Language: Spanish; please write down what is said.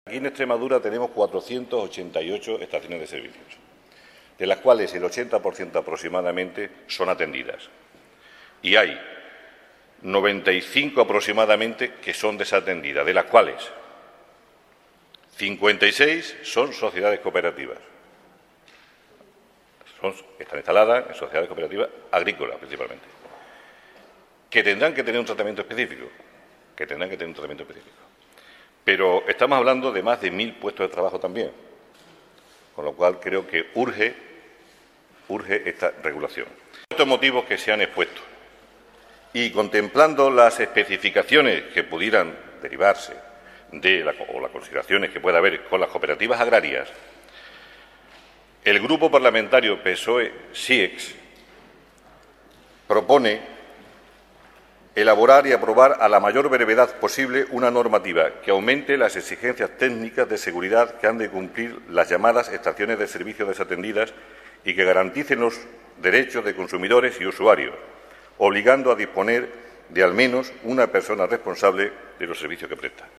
Aquí en Extremadura tenemos 488 estaciones de servicios, de las cuales el 80% aproximadamente son atendidas. Y hay 95 aproximadamente que son desatendidas, de las cuales 56 son sociedades cooperativas. Están instaladas en sociedades cooperativas agrícolas, principalmente, que tendrán que tener un tratamiento específico, Pero estamos hablando de más de 1.000 puestos de trabajo también, con lo cual creo que urge esta regulación. Estos motivos que se han expuesto y contemplando las especificaciones que pudieran derivarse o las consideraciones que pueda haber con las cooperativas agrarias, el Grupo Parlamentario PSOE-SIEX propone elaborar y aprobar a la mayor brevedad posible una normativa que aumente las exigencias técnicas de seguridad que han de cumplir las llamadas estaciones de servicio desatendidas y que garanticen los derechos de consumidores y usuarios, obligando a disponer de al menos una persona responsable de los servicios que presta.